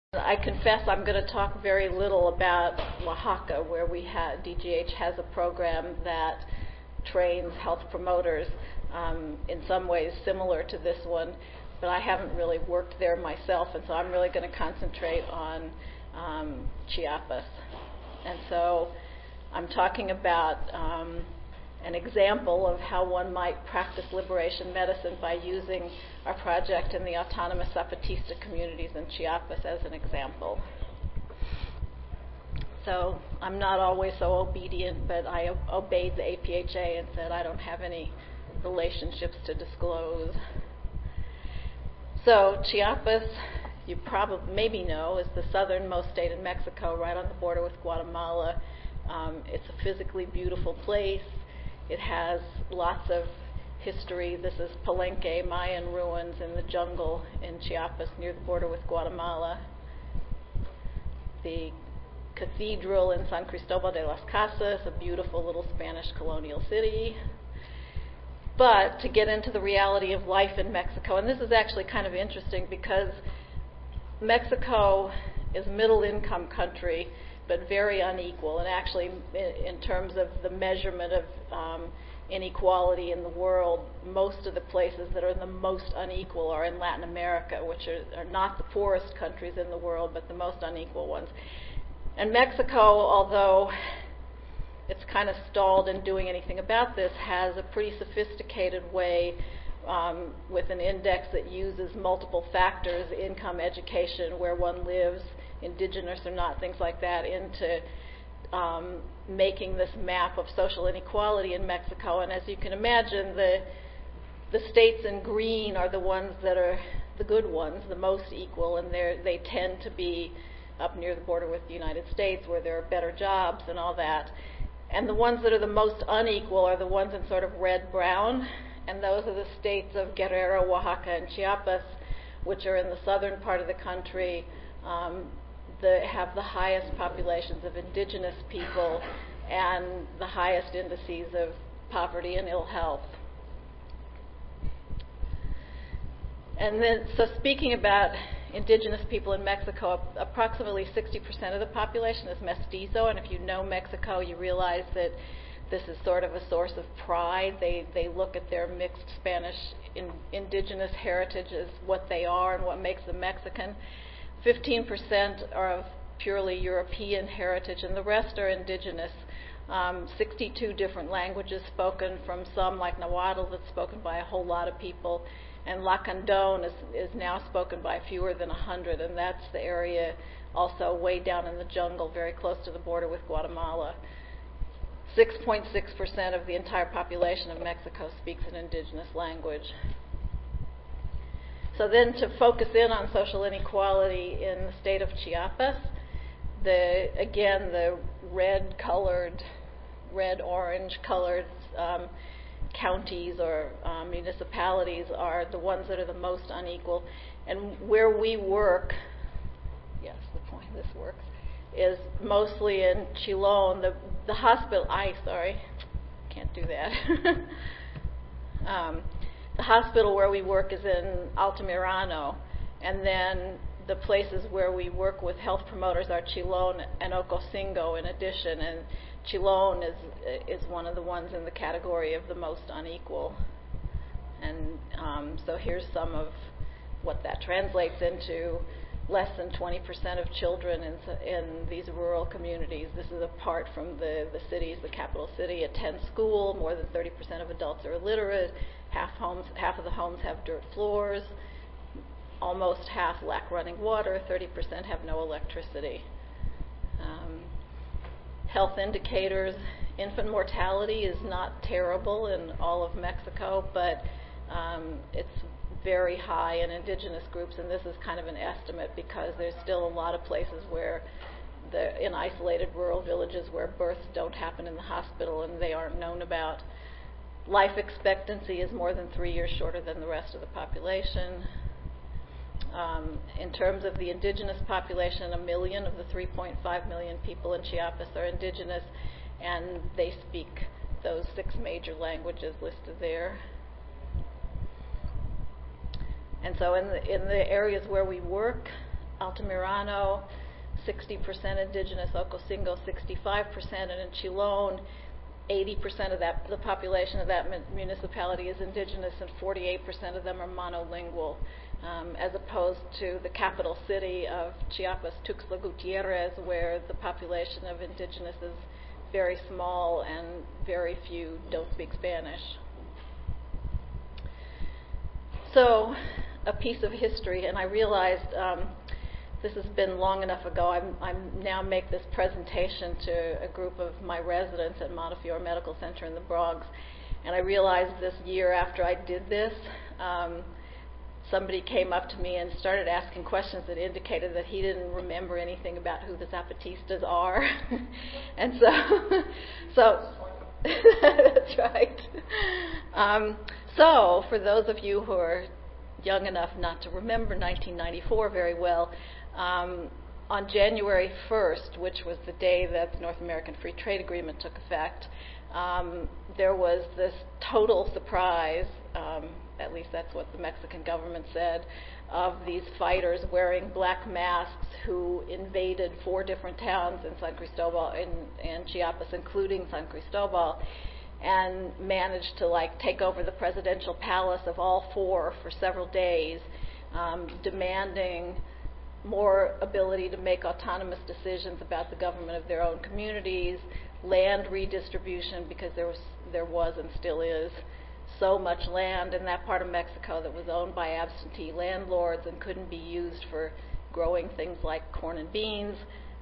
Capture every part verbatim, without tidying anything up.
I confess I'm going to talk very little about Oaxaca, where we have, D G H has a program that trains health promoters um, in some ways similar to this one, but I haven't really worked there myself, and so I'm really going to concentrate on um, Chiapas. And so I'm talking about um, an example of how one might practice liberation medicine by using our project in the autonomous Zapatista communities in Chiapas as an example. So I'm not always so obedient, but I o- obeyed the A P H A and said I don't have any relationships to disclose. So Chiapas, you probably maybe know, is the southernmost state in Mexico, right on the border with Guatemala. Um, it's a physically beautiful place. It has lots of history. This is Palenque, Mayan ruins in the jungle in Chiapas near the border with Guatemala. The cathedral in San Cristobal de las Casas, a beautiful little Spanish colonial city. But to get into the reality of life in Mexico, and this is actually kind of interesting because Mexico is a middle-income country, but very unequal. And actually, in terms of the measurement of um, inequality in the world, most of the places that are the most unequal are in Latin America, which are, are not the poorest countries in the world, but the most unequal ones. And Mexico, although it's kind of stalled in doing anything about this, has a pretty sophisticated way um, with an index that uses multiple factors, income, education, where one lives, indigenous or not, things like that, into um, making this map of social inequality in Mexico. And as you can imagine, the the states in green are the ones that are the good ones, the most equal, and they they tend to be up near the border with the United States, where there are better jobs and all that. And the ones that are the most unequal are the ones in sort of red-brown, and those are the states of Guerrero, Oaxaca, and Chiapas, which are in the southern part of the country, um, that have the highest populations of indigenous people and the highest indices of poverty and ill health. And then, so speaking about indigenous people in Mexico, approximately sixty percent of the population is mestizo, and if you know Mexico, you realize that this is sort of a source of pride. They they look at their mixed Spanish in, indigenous heritage as what they are and what makes them Mexican. fifteen percent are of purely European heritage, and the rest are indigenous. Um, sixty-two different languages spoken, from some like Nahuatl that's spoken by a whole lot of people, and Lacandon is, is now spoken by fewer than one hundred, and that's the area also way down in the jungle, very close to the border with Guatemala. six point six percent of the entire population of Mexico speaks an indigenous language. So then, to focus in on social inequality in the state of Chiapas, the again the red-colored, red-orange-colored um, counties or um, municipalities are the ones that are the most unequal. And where we work, yes, the point this works, is mostly in Chilon. The the hospital, I sorry, can't do that. um, The hospital where we work is in Altamirano, and then the places where we work with health promoters are Chilon and Ocosingo in addition, and Chilon is is one of the ones in the category of the most unequal. And um, so here's some of what that translates into. Less than twenty percent of children in, in these rural communities, this is apart from the, the cities, the capital city, attend school. More than thirty percent of adults are illiterate. Half homes, half of the homes have dirt floors. Almost half lack running water. thirty percent have no electricity. Um, health indicators, infant mortality is not terrible in all of Mexico, but um, it's very high in indigenous groups, and this is kind of an estimate because there's still a lot of places where the in isolated rural villages where births don't happen in the hospital and they aren't known about. Life expectancy is more than three years shorter than the rest of the population. Um, in terms of the indigenous population, a million of the three point five million people in Chiapas are indigenous, and they speak those six major languages listed there. And so in the, in the areas where we work, Altamirano, sixty percent indigenous, Ocosingo sixty-five percent, and in Chilón, eighty percent of that, the population of that municipality is indigenous, and forty-eight percent of them are monolingual, um, as opposed to the capital city of Chiapas, Tuxtla Gutierrez, where the population of indigenous is very small and very few don't speak Spanish. So, a piece of history, and I realized um, this has been long enough ago. I'm, I'm now make this presentation to a group of my residents at Montefiore Medical Center in the Bronx, and I realized this year after I did this, um, somebody came up to me and started asking questions that indicated that he didn't remember anything about who the Zapatistas are, and so, so that's right. Um, so, for those of you who are young enough not to remember nineteen ninety-four very well, um, on January first, which was the day that the North American Free Trade Agreement took effect, um, there was this total surprise, um, at least that's what the Mexican government said, of these fighters wearing black masks who invaded four different towns in San Cristobal, in, in Chiapas, including San Cristobal, and managed to like take over the presidential palace of all four for several days, um, demanding more ability to make autonomous decisions about the government of their own communities, land redistribution, because there was, there was and still is so much land in that part of Mexico that was owned by absentee landlords and couldn't be used for growing things like corn and beans.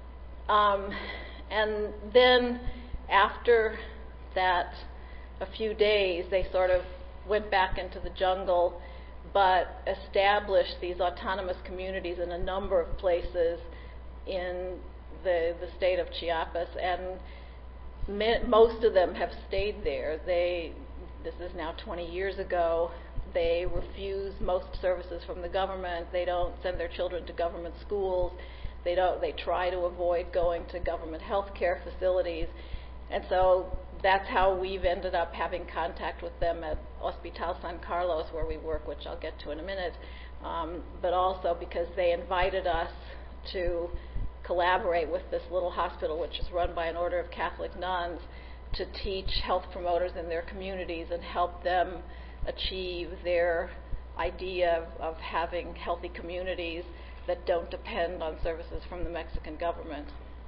Um, and then after that, a few days, they sort of went back into the jungle, but established these autonomous communities in a number of places in the the state of Chiapas, and me, most of them have stayed there. They, this is now twenty years ago. They refuse most services from the government. They don't send their children to government schools. They don't. They try to avoid going to government health care facilities. And so that's how we've ended up having contact with them at Hospital San Carlos, where we work, which I'll get to in a minute, um, but also because they invited us to collaborate with this little hospital, which is run by an order of Catholic nuns, to teach health promoters in their communities and help them achieve their idea of, of having healthy communities that don't depend on services from the Mexican government.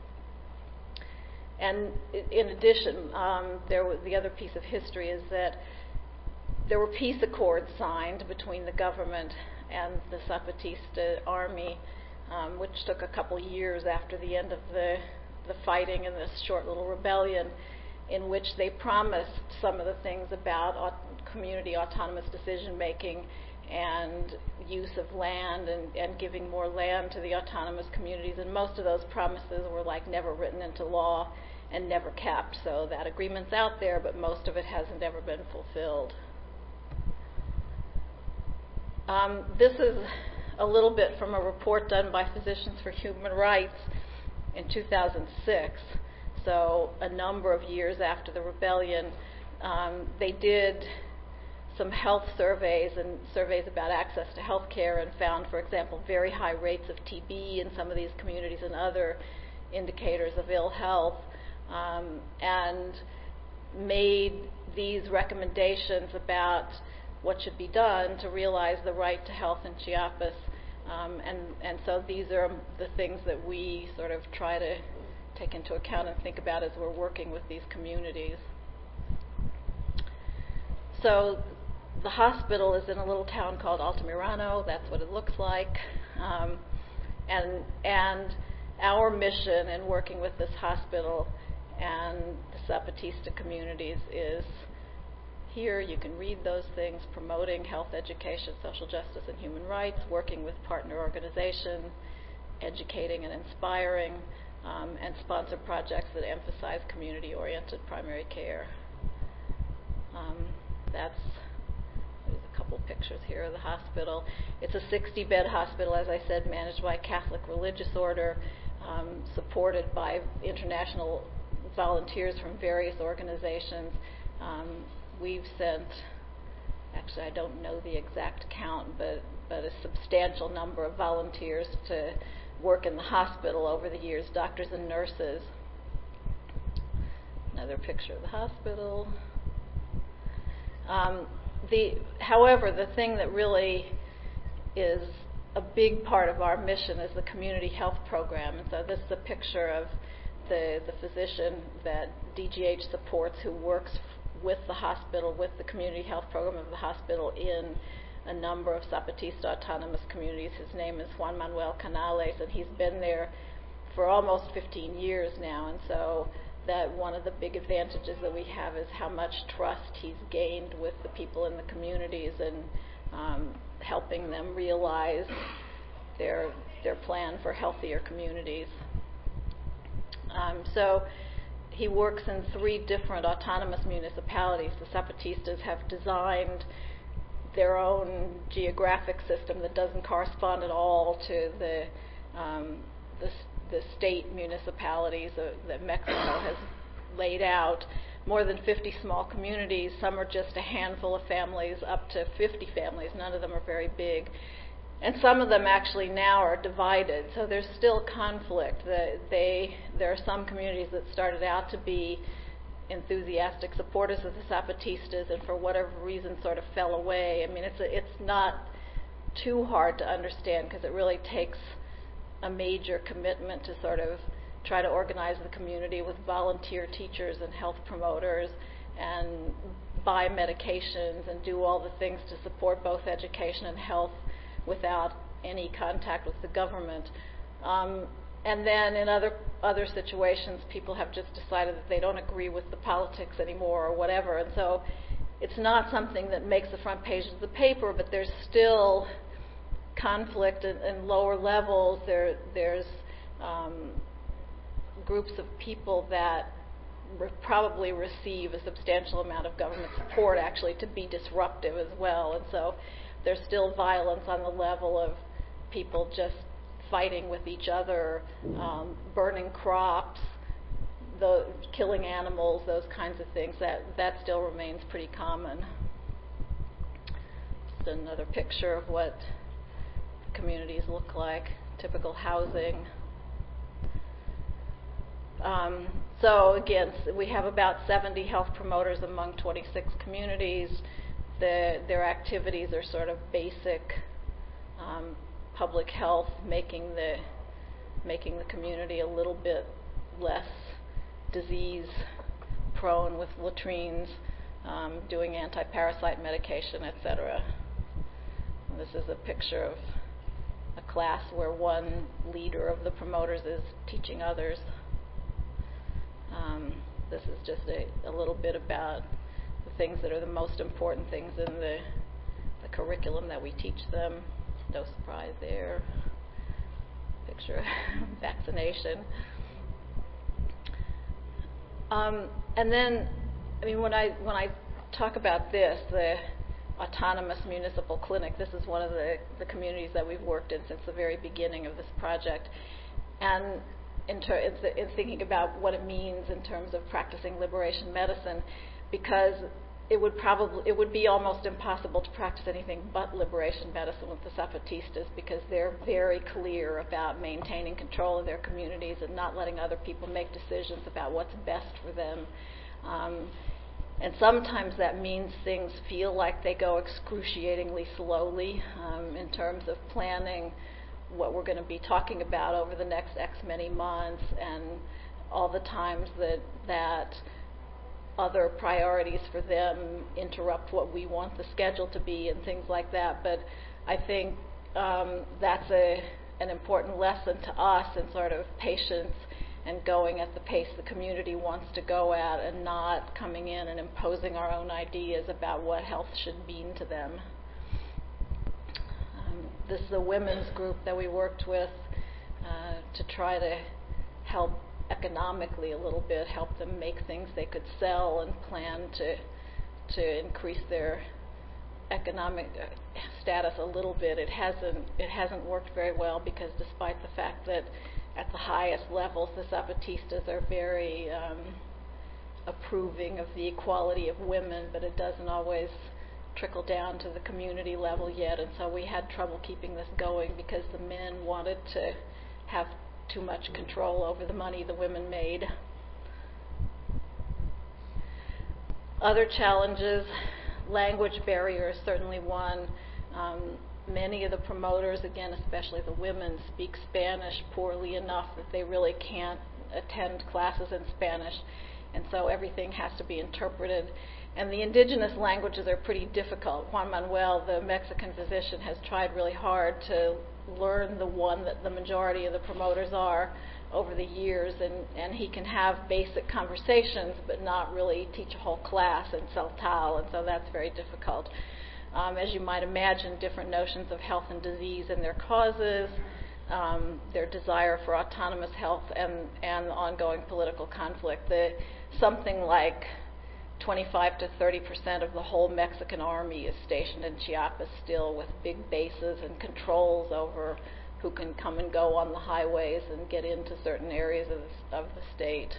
And in addition, um, there was the other piece of history is that there were peace accords signed between the government and the Zapatista army, um, which took a couple years after the end of the, the fighting in this short little rebellion, in which they promised some of the things about aut- community autonomous decision making and use of land and, and giving more land to the autonomous communities. And most of those promises were like never written into law and never kept. So that agreement's out there, but most of it hasn't ever been fulfilled. Um, this is a little bit from a report done by Physicians for Human Rights in two thousand six. So a number of years after the rebellion, um, they did some health surveys and surveys about access to health care, and found, for example, very high rates of T B in some of these communities and other indicators of ill health, um, and made these recommendations about what should be done to realize the right to health in Chiapas. Um, and, and so these are the things that we sort of try to take into account and think about as we're working with these communities. So the hospital is in a little town called Altamirano. That's what it looks like. Um, and, and our mission in working with this hospital and the Zapatista communities is here. You can read those things: promoting health education, social justice, and human rights, working with partner organizations, educating and inspiring, um, and sponsor projects that emphasize community-oriented primary care. Um, that's There's a couple pictures here of the hospital. It's a sixty-bed hospital, as I said, managed by a Catholic religious order, um, supported by international volunteers from various organizations. Um, we've sent, actually I don't know the exact count, but but a substantial number of volunteers to work in the hospital over the years, doctors and nurses. Another picture of the hospital. Um, the, however, the thing that really is a big part of our mission is the community health program. And so this is a picture of the, the physician that D G H supports who works f- with the hospital, with the community health program of the hospital in a number of Zapatista autonomous communities. His name is Juan Manuel Canales, and he's been there for almost fifteen years now. And so that one of the big advantages that we have is how much trust he's gained with the people in the communities and um, helping them realize their their plan for healthier communities. Um, so he works in three different autonomous municipalities. The Zapatistas have designed their own geographic system that doesn't correspond at all to the um, the, the state municipalities uh, that Mexico has laid out. More than fifty small communities. Some are just a handful of families, up to fifty families. None of them are very big. And some of them actually now are divided. So there's still conflict. The, they, there are some communities that started out to be enthusiastic supporters of the Zapatistas and for whatever reason sort of fell away. I mean, it's, a, it's not too hard to understand because it really takes a major commitment to sort of try to organize the community with volunteer teachers and health promoters and buy medications and do all the things to support both education and health without any contact with the government. Um, and then in other other situations, people have just decided that they don't agree with the politics anymore or whatever. And so it's not something that makes the front page of the paper, but there's still conflict in, in lower levels. There, there's um, groups of people that re- probably receive a substantial amount of government support actually to be disruptive as well. And so there's still violence on the level of people just fighting with each other, um, burning crops, the killing animals, those kinds of things. That that still remains pretty common. Just another picture of what communities look like, typical housing. Um, so again, we have about seventy health promoters among twenty-six communities. The, their activities are sort of basic um, public health, making the making the community a little bit less disease prone with latrines, um, doing anti-parasite medication, et cetera. This is a picture of a class where one leader of the promoters is teaching others. Um, this is just a, a little bit about the things that are the most important things in the, the curriculum that we teach them. No surprise there. Picture of vaccination. Um, and then, I mean, when I when I talk about this, the autonomous municipal clinic, this is one of the, the communities that we've worked in since the very beginning of this project. And in, ter- in, th- in thinking about what it means in terms of practicing liberation medicine, because it would probably it would be almost impossible to practice anything but liberation medicine with the Zapatistas, because they're very clear about maintaining control of their communities and not letting other people make decisions about what's best for them. Um, and sometimes that means things feel like they go excruciatingly slowly um, in terms of planning what we're going to be talking about over the next X many months, and all the times that that other priorities for them interrupt what we want the schedule to be and things like that. But I think um, that's a, an important lesson to us in sort of patience and going at the pace the community wants to go at, and not coming in and imposing our own ideas about what health should mean to them. Um, this is a women's group that we worked with uh, to try to help economically a little bit, help them make things they could sell and plan to to increase their economic status a little bit. It hasn't it hasn't worked very well, because despite the fact that at the highest levels the Zapatistas are very um, approving of the equality of women, but it doesn't always trickle down to the community level yet, and so we had trouble keeping this going because the men wanted to have too much control over the money the women made. Other challenges, language barrier is certainly one. Um, many of the promoters, again, especially the women, speak Spanish poorly enough that they really can't attend classes in Spanish, and so everything has to be interpreted. And the indigenous languages are pretty difficult. Juan Manuel, the Mexican physician, has tried really hard to learn the one that the majority of the promoters are over the years, and, and he can have basic conversations but not really teach a whole class in Celtal, and so that's very difficult. Um, as you might imagine, different notions of health and disease and their causes, um, their desire for autonomous health, and, and ongoing political conflict. The, something like twenty-five to thirty percent of the whole Mexican army is stationed in Chiapas still, with big bases and controls over who can come and go on the highways and get into certain areas of the, of the state.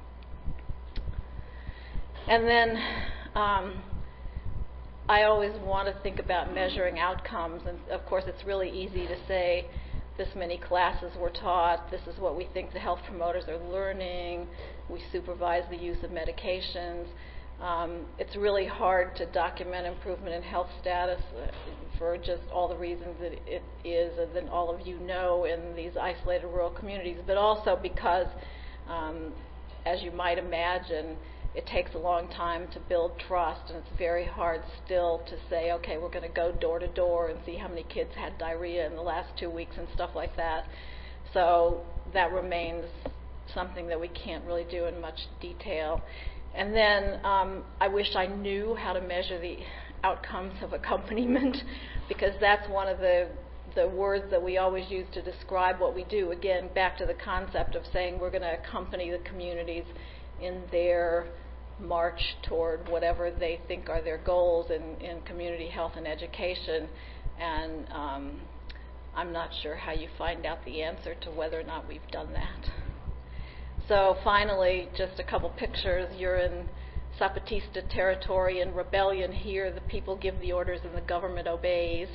And then um, I always want to think about measuring outcomes, and of course it's really easy to say this many classes were taught, this is what we think the health promoters are learning, we supervise the use of medications. Um, it's really hard to document improvement in health status uh, for just all the reasons that it is, and that all of you know, in these isolated rural communities, but also because, um, as you might imagine, it takes a long time to build trust, and it's very hard still to say, okay, we're going to go door to door and see how many kids had diarrhea in the last two weeks and stuff like that. So that remains something that we can't really do in much detail. And then um, I wish I knew how to measure the outcomes of accompaniment, because that's one of the the words that we always use to describe what we do. Again, back to the concept of saying we're going to accompany the communities in their march toward whatever they think are their goals in, in community health and education. And um, I'm not sure how you find out the answer to whether or not we've done that. So finally, just a couple pictures. You're in Zapatista territory in rebellion here. The people give the orders and the government obeys.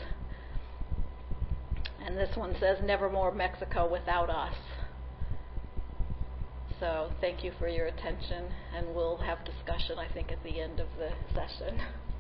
And this one says, "Never more Mexico without us." So thank you for your attention, and we'll have discussion, I think, at the end of the session.